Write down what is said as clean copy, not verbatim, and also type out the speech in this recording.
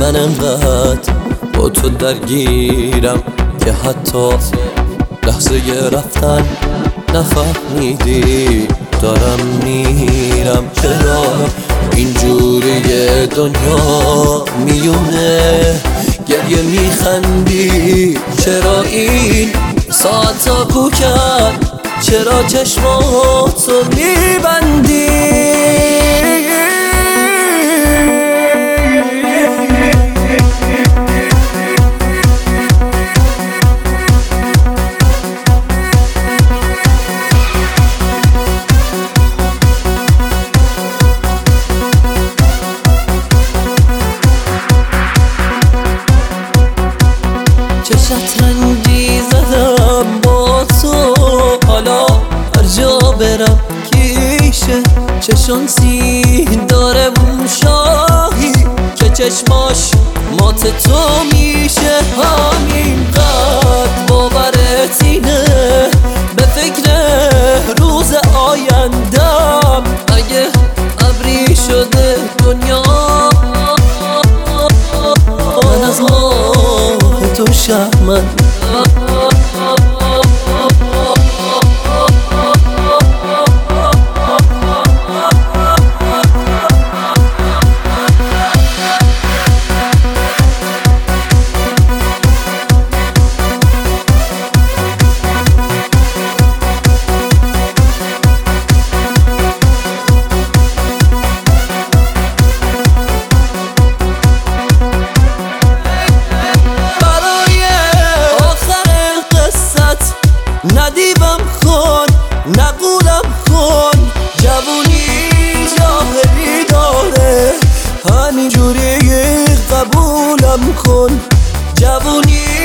من انقدر با تو درگیرم که حتی لحظه رفتن نفهمیدی دارم میرم. چرا اینجوری دنیا میونه گریه میخندی؟ چرا این ساعتا کوکن؟ چرا چشماتو میبندی؟ چه شطرنجی زدم با تو، حالا هر جا برم کیشه. چه شانسی داره اون شاهی که چشماش مات تو میشه. همینقدر باورت اینه به فکر روز آیندم، اگه ابری شده دنیا من از ماه تو شرمندم. ندیبم کن نقولم کن، جوونی جاهلی داره، همینجوری قبولم کن. جوونی